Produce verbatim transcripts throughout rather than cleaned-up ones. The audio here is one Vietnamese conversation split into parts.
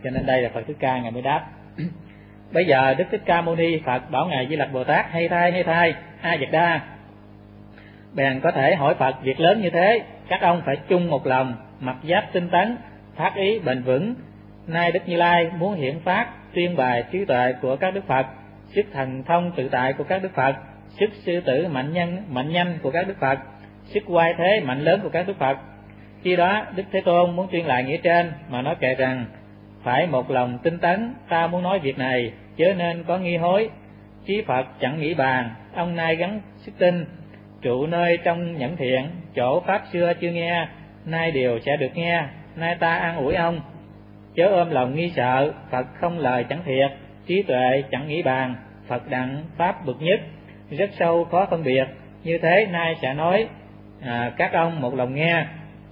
Cho nên đây là Phật Thích Ca ngài mới đáp. Bây giờ Đức Thích Ca Mâu Ni Phật bảo ngài Di Lặc Bồ Tát: hay thay hay thay A Dật Đa, bèn có thể hỏi Phật việc lớn như thế, các ông phải chung một lòng, mặc giáp tinh tấn, phát ý bền vững. Nay Đức Như Lai muốn hiển phát tuyên bài trí tuệ của các Đức Phật, sức thần thông tự tại của các Đức Phật, sức sư tử mạnh nhân mạnh nhanh của các Đức Phật, sức oai thế mạnh lớn của các Đức Phật. Khi đó Đức Thế Tôn muốn tuyên lại nghĩa trên mà nói kệ rằng: phải một lòng tinh tấn, ta muốn nói việc này, chớ nên có nghi hối. Chí Phật chẳng nghĩ bàn, ông nay gắng sức tin, trụ nơi trong nhẫn thiện, chỗ pháp xưa chưa nghe, nay đều sẽ được nghe. Nay ta an ủi ông, chớ ôm lòng nghi sợ, Phật không lời chẳng thiệt, trí tuệ chẳng nghĩ bàn, Phật đặng pháp bậc nhất, rất sâu khó phân biệt. Như thế nay sẽ nói, à, các ông một lòng nghe.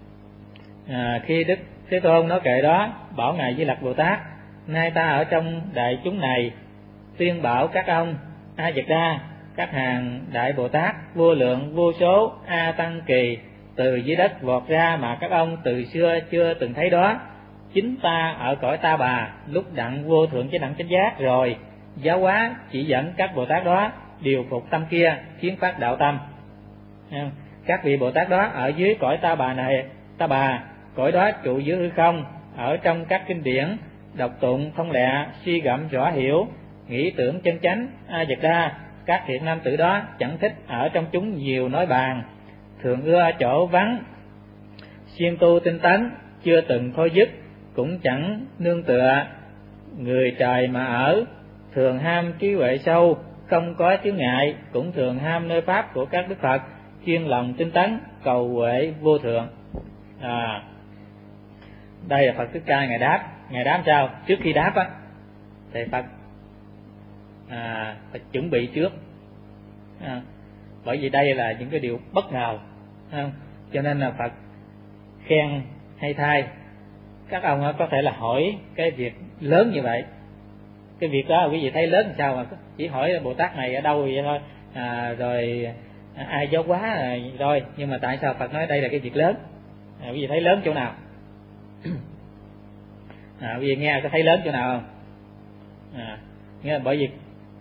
À, khi Đức Thế Tôn nói kệ đó, bảo ngài Di Lặc Bồ Tát: nay ta ở trong đại chúng này tuyên bảo các ông A Dật Đa, các hàng đại Bồ Tát vô lượng vô số A Tăng Kỳ từ dưới đất vọt ra mà các ông từ xưa chưa từng thấy đó. Chính ta ở cõi Ta Bà lúc đặng vô thượng chánh đẳng chánh giác rồi giáo hóa chỉ dẫn các Bồ Tát đó điều phục tâm kia, khiến phát đạo tâm. Các vị Bồ Tát đó ở dưới cõi Ta Bà này, Ta Bà, cõi đó trụ dưới hư không, ở trong các kinh điển đọc tụng thông lẹ, suy gẫm rõ hiểu, nghĩ tưởng chân chánh. A Dật Đa, các thiện nam tử đó chẳng thích ở trong chúng nhiều nói bàn, thường ưa chỗ vắng, siêng tu tinh tấn, chưa từng thôi dứt, cũng chẳng nương tựa người trời mà ở, thường ham trí huệ sâu, không có chướng ngại, cũng thường ham nơi pháp của các Đức Phật, chuyên lòng tinh tấn, cầu huệ vô thượng. À, đây là Phật Thích Ca ngài đáp. Ngài đáp sao? Trước khi đáp á, thì Phật à, phải chuẩn bị trước, à, bởi vì đây là những cái điều bất ngờ, không? Cho nên là Phật khen hay thay các ông có thể là hỏi cái việc lớn như vậy. Cái việc đó quý vị thấy lớn làm sao mà chỉ hỏi Bồ Tát này ở đâu vậy thôi, à, rồi à, ai giáo hóa rồi. Nhưng mà tại sao Phật nói đây là cái việc lớn? À, quý vị thấy lớn chỗ nào? À, quý vị nghe có thấy lớn chỗ nào không? À, nghĩa là bởi vì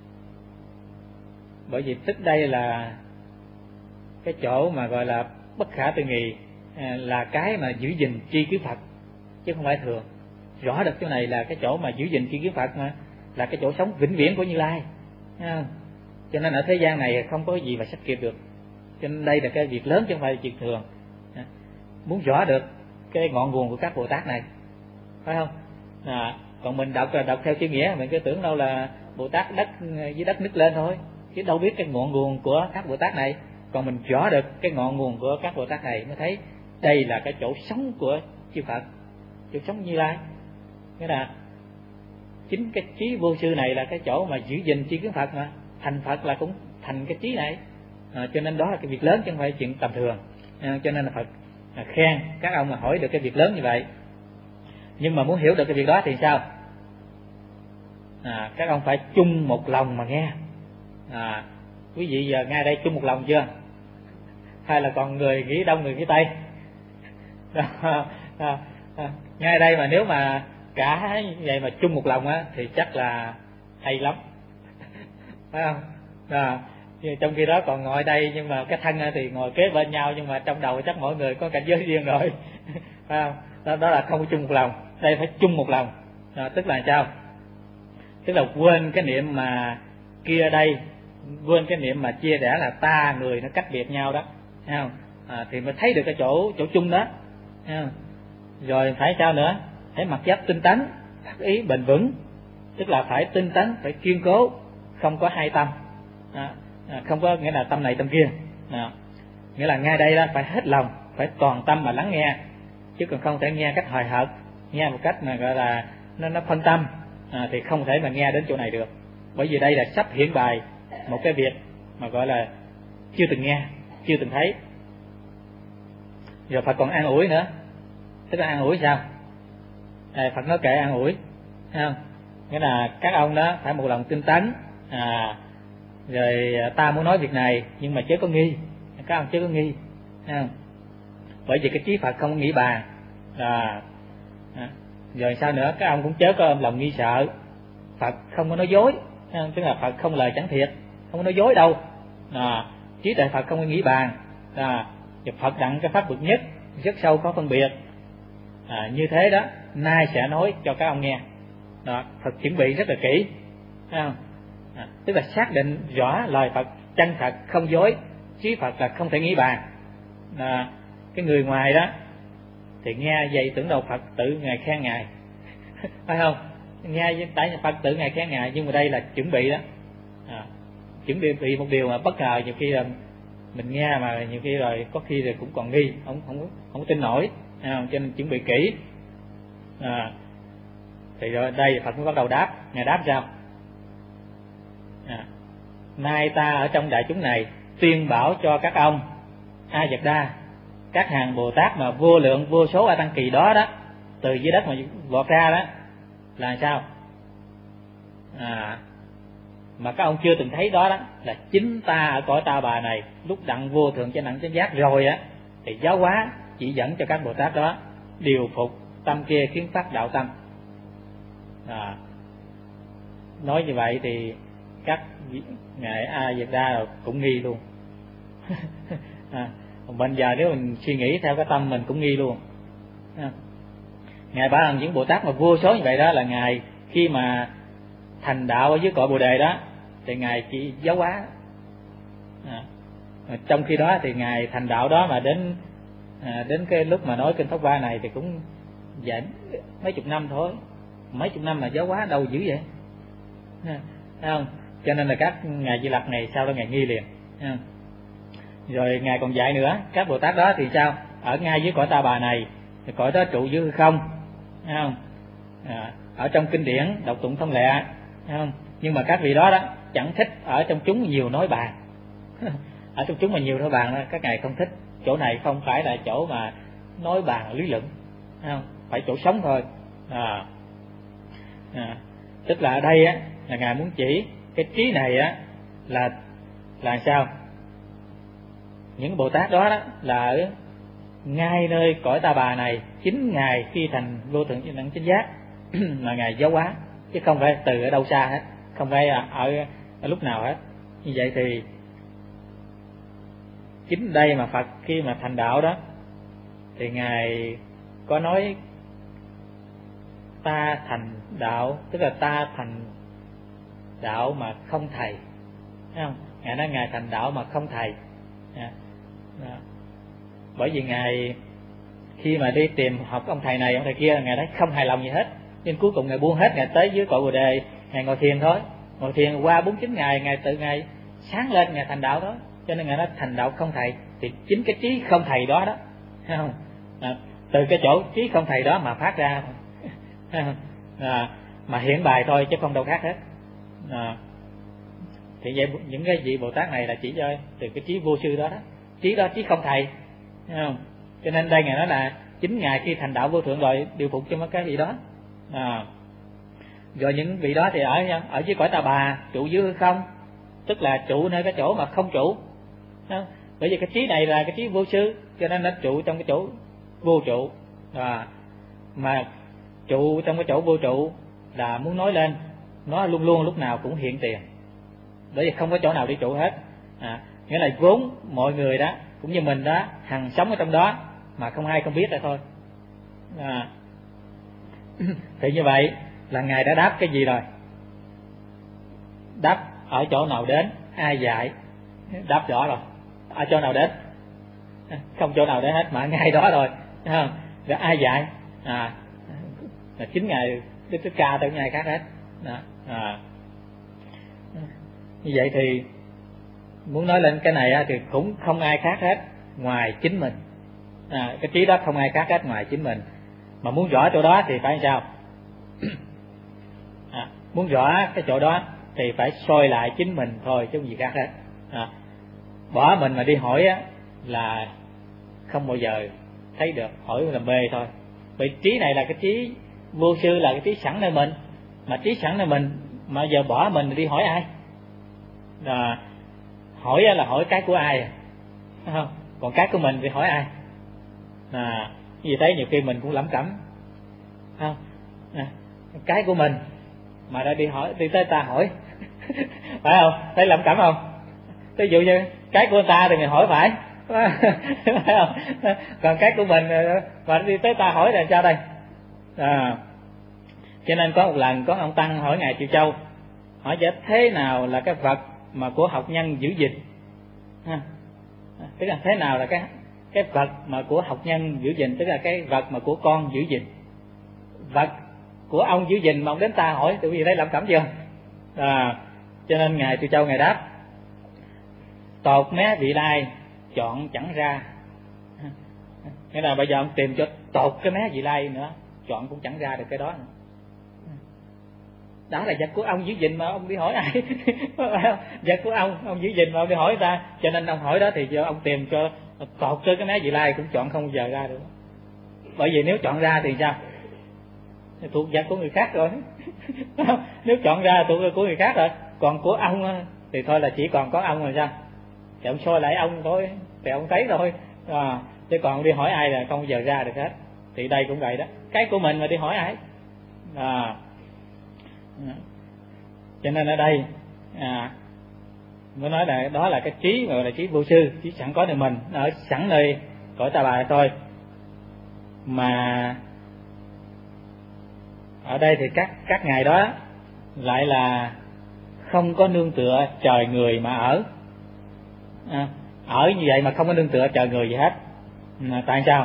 bởi vì tức đây là cái chỗ mà gọi là bất khả tư nghị, à, là cái mà giữ gìn tri kiến Phật chứ không phải thường. Rõ được chỗ này là cái chỗ mà giữ gìn tri kiến Phật, mà là cái chỗ sống vĩnh viễn của Như Lai, à, cho nên ở thế gian này không có gì mà sắp kịp được. Cho nên đây là cái việc lớn chứ không phải là việc thường. À, muốn rõ được cái ngọn nguồn của các Bồ Tát này, phải không? À, còn mình đọc là đọc theo chữ nghĩa, mình cứ tưởng đâu là Bồ Tát đất dưới đất nứt lên thôi, chứ đâu biết cái ngọn nguồn của các Bồ Tát này. Còn mình rõ được cái ngọn nguồn của các Bồ Tát này mới thấy đây là cái chỗ sống của chư Phật, chỗ sống Như Lai. Nghĩa là chính cái trí vô sư này là cái chỗ mà giữ gìn tri kiến Phật, mà thành Phật là cũng thành cái trí này. À, cho nên đó là cái việc lớn chứ không phải chuyện tầm thường. À, cho nên là Phật à, khen các ông mà hỏi được cái việc lớn như vậy. Nhưng mà muốn hiểu được cái việc đó thì sao? À, các ông phải chung một lòng mà nghe. À, quý vị giờ ngay đây chung một lòng chưa? Hay là còn người nghĩ đông người nghĩ tây? À, à, à, ngay đây mà nếu mà cả vậy mà chung một lòng á thì chắc là hay lắm, phải không? À, trong khi đó còn ngồi đây nhưng mà cái thân thì ngồi kế bên nhau, nhưng mà trong đầu chắc mỗi người có cảnh giới riêng rồi, phải không? Đó, đó là không chung một lòng. Đây phải chung một lòng. À, tức là sao? Tức là quên cái niệm mà kia đây, quên cái niệm mà chia rẽ là ta người nó cách biệt nhau đó, thấy không? À, thì mới thấy được cái chỗ chỗ chung đó, thấy không? Rồi phải sao nữa? Phải mặc giáp tinh tấn, phát ý bền vững, tức là phải tinh tấn, phải kiên cố, không có hai tâm, à, không có nghĩa là tâm này tâm kia, à, nghĩa là ngay đây đó phải hết lòng, phải toàn tâm mà lắng nghe, chứ còn không thể nghe cách hời hợt, nghe một cách mà gọi là nó nó phân tâm, à, thì không thể mà nghe đến chỗ này được. Bởi vì đây là sắp hiển bày một cái việc mà gọi là chưa từng nghe, chưa từng thấy. Rồi Phật còn an ủi nữa. Tức là an ủi sao? À, Phật nói kệ an ủi, thấy không? Nghĩa là các ông đó phải một lòng tinh tấn, à, rồi ta muốn nói việc này nhưng mà chớ có nghi, các ông chớ có nghi, thấy không? Bởi vì cái trí Phật không nghĩ bàn, à, à, Rồi sao nữa, các ông cũng chớ có ôm lòng nghi sợ. Phật không có nói dối, tức là Phật không lời chẳng thiệt, không có nói dối đâu. À, trí tuệ Phật không có nghĩ bàn. À, Phật đặng cái pháp bậc nhất rất sâu có phân biệt. À, như thế đó, nay sẽ nói cho các ông nghe. Đó, Phật chuẩn bị rất là kỹ, thấy không? À, tức là xác định rõ lời Phật chân thật không dối, trí Phật là không thể nghĩ bàn. À, cái người ngoài đó thì nghe vậy tưởng đâu Phật tự ngài khen ngài, phải không? Nghe tại Phật tự ngài khen ngài, nhưng mà đây là chuẩn bị đó. À, chuẩn bị bị một điều mà bất ngờ, nhiều khi là mình nghe mà nhiều khi rồi có khi rồi cũng còn nghi, không không không tin nổi, à, cho nên chuẩn bị kỹ. À, thì rồi đây Phật mới bắt đầu đáp. Ngài đáp sao? À, nay ta ở trong đại chúng này tuyên bảo cho các ông A Dật Đa, các hàng Bồ Tát mà vô lượng vô số A Tăng Kỳ đó đó, từ dưới đất mà vọt ra đó là sao? À, mà các ông chưa từng thấy đó đó là chính ta ở cõi Ta Bà này lúc đặng vô thượng chánh đẳng chánh giác rồi á, thì giáo hóa chỉ dẫn cho các Bồ Tát đó điều phục tâm kia khiến phát đạo tâm. À, nói như vậy thì các ngài A Dật Đa cũng nghi luôn. À, bây giờ nếu mình suy nghĩ theo cái tâm mình cũng nghi luôn. À, ngài Ba Lần những Bồ Tát mà vô số như vậy đó là ngài khi mà thành đạo ở dưới cội Bồ Đề đó thì ngài chỉ giáo hóa. À, trong khi đó thì ngài thành đạo đó mà đến à, đến cái lúc mà nói kinh Pháp Hoa này thì cũng giảm mấy chục năm thôi, mấy chục năm mà giáo hóa đâu dữ vậy, à, thấy không? Cho nên là các ngài Di Lặc này sau đó ngài nghi liền. À, rồi ngài còn dạy nữa, các Bồ Tát đó thì sao? Ở ngay dưới cõi Ta Bà này, thì cõi đó trụ dưới hư không, thấy không? À, ở trong kinh điển đọc tụng thông lệ, thấy không? Nhưng mà các vị đó đó chẳng thích ở trong chúng nhiều nói bàn. Ở trong chúng mà nhiều nói bàn đó, các ngài không thích. Chỗ này không phải là chỗ mà nói bàn lý luận, thấy không? Phải chỗ sống thôi. À, à, tức là ở đây á là ngài muốn chỉ cái trí này á là là sao? Những Bồ Tát đó, đó là ở ngay nơi cõi Ta Bà này, chính ngài khi thành vô thượng chánh đẳng chánh giác mà ngài giáo hóa, chứ không phải từ ở đâu xa hết, không phải ở, ở lúc nào hết. Như vậy thì chính đây mà Phật khi mà thành đạo đó thì ngài có nói ta thành đạo, tức là ta thành đạo mà không thầy, thấy không? Ngài nói ngài thành đạo mà không thầy. À, à, bởi vì ngài khi mà đi tìm học ông thầy này ông thầy kia, ngài thấy không hài lòng gì hết, nên cuối cùng ngài buông hết, ngài tới dưới cội Bồ Đề, ngài ngồi thiền thôi, ngồi thiền qua bốn chín ngày, ngài tự ngài sáng lên, ngài thành đạo đó. Cho nên ngài nói thành đạo không thầy, thì chính cái trí không thầy đó đó, thấy không? À, từ cái chỗ trí không thầy đó mà phát ra, à, mà hiện bài thôi chứ không đâu khác hết. À, thì vậy những cái vị Bồ Tát này là chỉ cho từ cái trí vô sư đó đó, trí đó trí không thầy, thấy không? Cho nên đây ngài nói là chính ngài khi thành đạo vô thượng rồi điều phục cho mấy cái vị đó. À, rồi những vị đó thì ở ở dưới cõi Ta Bà trụ dưới hư không, tức là trụ nơi cái chỗ mà không trụ. Đó. Bởi vì cái trí này là cái trí vô sư, cho nên nó trụ trong cái chỗ vô trụ. À, mà trụ trong cái chỗ vô trụ là muốn nói lên nó luôn luôn lúc nào cũng hiện tiền, bởi vì không có chỗ nào để trụ hết. À, nghĩa là vốn mọi người đó cũng như mình đó hằng sống ở trong đó mà không ai không biết ra thôi. À, thì như vậy là ngài đã đáp cái gì rồi? Đáp ở chỗ nào đến, ai dạy, đáp rõ rồi. Ở chỗ nào đến, không chỗ nào đến hết mà ngay đó rồi, thấy không? Rồi ai dạy? À, là chính ngài Đức Thích Ca tới ngài khác hết. Đó. À, như vậy thì muốn nói lên cái này thì cũng không ai khác hết ngoài chính mình. À, cái trí đó không ai khác hết ngoài chính mình. Mà muốn rõ chỗ đó thì phải sao? À, muốn rõ cái chỗ đó thì phải soi lại chính mình thôi chứ không gì khác hết. À, bỏ mình mà đi hỏi á là không bao giờ thấy được, hỏi là mê thôi. Vì trí này là cái trí vô sư, là cái trí sẵn nơi mình, mà trí sẵn nơi mình mà giờ bỏ mình đi hỏi ai? À, hỏi là hỏi cái của ai, à? Không? Còn cái của mình thì hỏi ai? À, vì thế nhiều khi mình cũng lẩm cẩm, không? à, cái của mình mà đã đi hỏi đi tới ta hỏi phải không? Thấy lẩm cẩm không? Ví dụ như cái của ta thì mình hỏi phải phải không? Còn cái của mình mà đi tới ta hỏi là sao đây? À, cho nên có một lần có ông tăng hỏi ngài Triệu Châu, hỏi giải thế nào là cái vật mà của học nhân giữ gìn, ha, tức là thế nào là cái cái vật mà của học nhân giữ gìn, tức là cái vật mà của con giữ gìn. Vật của ông giữ gìn mà ông đến ta hỏi, tự vì thấy lẩm cẩm chưa? À, cho nên ngài Triệu Châu ngài đáp: tột mé vị lai chọn chẳng ra. Nghĩa là bây giờ ông tìm cho tột cái mé vị lai nữa, chọn cũng chẳng ra được cái đó nữa. Đó là vật của ông giữ gìn mà ông đi hỏi ai? Vật của ông, ông giữ gìn mà ông đi hỏi ta, cho nên ông hỏi đó thì giờ ông tìm cho tột tới cái mé vị lai cũng chọn không bao giờ ra được. Bởi vì nếu chọn ra thì sao? Thì thuộc vật của người khác rồi. Nếu chọn ra thuộc của người khác rồi, còn của ông thì thôi là chỉ còn có ông rồi sao? Thì ông soi lại ông thôi, thì ông thấy thôi. À, chứ còn đi hỏi ai là không bao giờ ra được hết. Thì đây cũng vậy đó, cái của mình mà đi hỏi ai? À, cho nên ở đây à, mới nói là đó là cái trí gọi là trí vô sư, trí sẵn có nơi mình, ở sẵn nơi cõi Ta Bà thôi. Mà ở đây thì các các ngài đó lại là không có nương tựa trời người mà ở. À, ở như vậy mà không có nương tựa trời người gì hết. À, tại sao?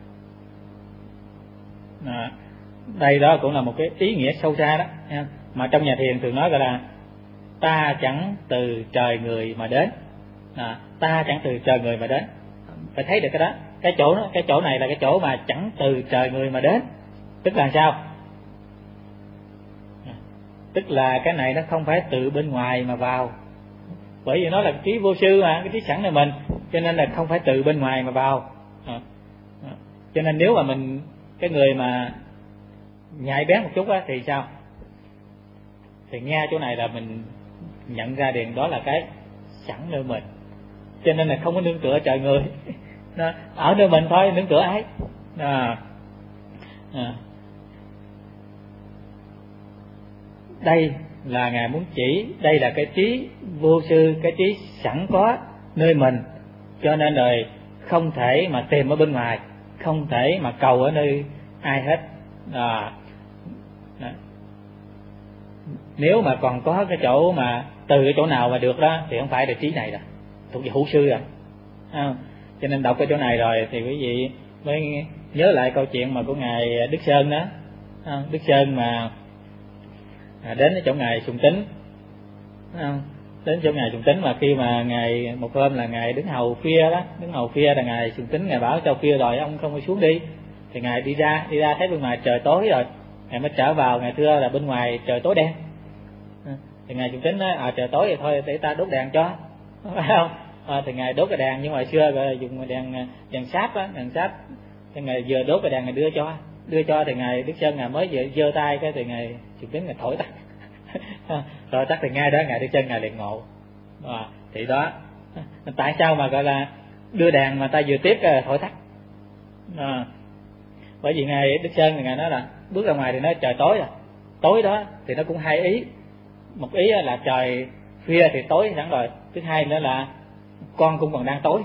À, đây đó cũng là một cái ý nghĩa sâu xa đó, mà trong nhà thiền thường nói gọi là ta chẳng từ trời người mà đến. À, ta chẳng từ trời người mà đến, phải thấy được cái đó. Cái chỗ đó, cái chỗ này là cái chỗ mà chẳng từ trời người mà đến, tức là sao? À, tức là cái này nó không phải từ bên ngoài mà vào, bởi vì nó là trí vô sư mà, cái trí sẵn này mình, cho nên là không phải từ bên ngoài mà vào. À, à, cho nên nếu mà mình cái người mà nhạy bén một chút á thì sao? Thì nghe chỗ này là mình nhận ra liền đó là cái sẵn nơi mình, cho nên là không có nương tựa trời người. Đó, ở nơi mình thôi, nương tựa ai? À, à. Đây là ngài muốn chỉ, đây là cái trí vô sư, cái trí sẵn có nơi mình, cho nên rồi không thể mà tìm ở bên ngoài, không thể mà cầu ở nơi ai hết. À, nếu mà còn có cái chỗ mà từ cái chỗ nào mà được đó thì không phải là trí này rồi, thuộc về hữu sư rồi. À, cho nên đọc cái chỗ này rồi thì quý vị mới nhớ lại câu chuyện mà của ngài Đức Sơn đó. À, Đức Sơn mà à, đến chỗ ngài Sùng Tính, à, đến chỗ ngài Sùng Tính mà khi mà ngài một hôm là ngài đứng hầu phia đó, đứng hầu phia là ngài Sùng Tính ngài bảo cho phia rồi ông không có xuống đi, thì ngài đi ra đi ra thấy bên ngoài trời tối rồi, ngài mới trở vào, ngài thưa là bên ngoài trời tối đen. À, thì ngài Sùng Tính nói à trời tối thì thôi để ta đốt đèn cho, phải không? À, thì ngài đốt cái đèn, nhưng mà xưa gọi là dùng đèn đèn sáp á, đèn sáp, thì ngài vừa đốt cái đèn ngài đưa cho đưa cho thì ngài Đức Sơn ngài mới vừa giơ tay cái thì ngài Sùng Tính ngài thổi tắt. Rồi tắt thì ngay đó ngài Đức Sơn ngài liền ngộ. À, thì đó tại sao mà gọi là đưa đèn mà ta vừa tiếp cái thổi tắt? À, bởi vì ngài Đức Sơn thì ngài nói là bước ra ngoài thì nói trời tối rồi, tối đó thì nó cũng hai ý. Một ý là trời khuya thì tối sẵn rồi, thứ hai nữa là con cũng còn đang tối.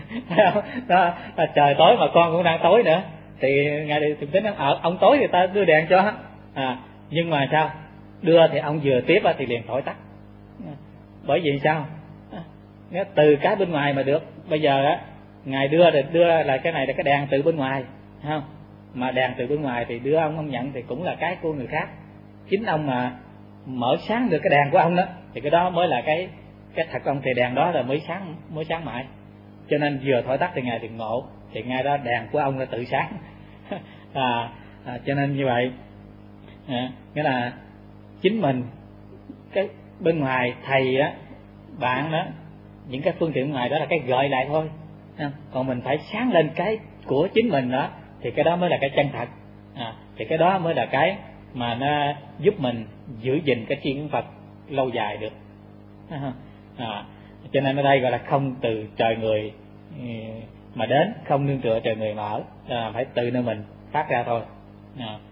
Đó, là trời tối mà con cũng đang tối nữa, thì ngài Đức Tính ở ông tối thì ta đưa đèn cho. À, nhưng mà sao? Đưa thì ông vừa tiếp thì liền thổi tắt. Bởi vì sao? Nếu từ cái bên ngoài mà được, bây giờ á ngài đưa thì đưa là cái này là cái đèn từ bên ngoài, không? Mà đèn từ bên ngoài thì đưa ông không nhận thì cũng là cái của người khác. Chính ông mà mở sáng được cái đèn của ông đó thì cái đó mới là cái cái thật ông, thì đèn đó là mới sáng mới sáng mãi. Cho nên vừa thổi tắt thì ngài liền ngộ, thì ngay đó đèn của ông là tự sáng. à, à, cho nên như vậy, à, nghĩa là chính mình cái bên ngoài thầy á, bạn đó, những cái phương tiện bên ngoài đó là cái gợi lại thôi, à, còn mình phải sáng lên cái của chính mình đó thì cái đó mới là cái chân thật. À, thì cái đó mới là cái mà nó giúp mình giữ gìn cái tri kiến Phật lâu dài được. À, cho nên ở đây gọi là không từ trời người mà đến, không nương tựa trời người mà ở, à, phải từ nơi mình phát ra thôi. À.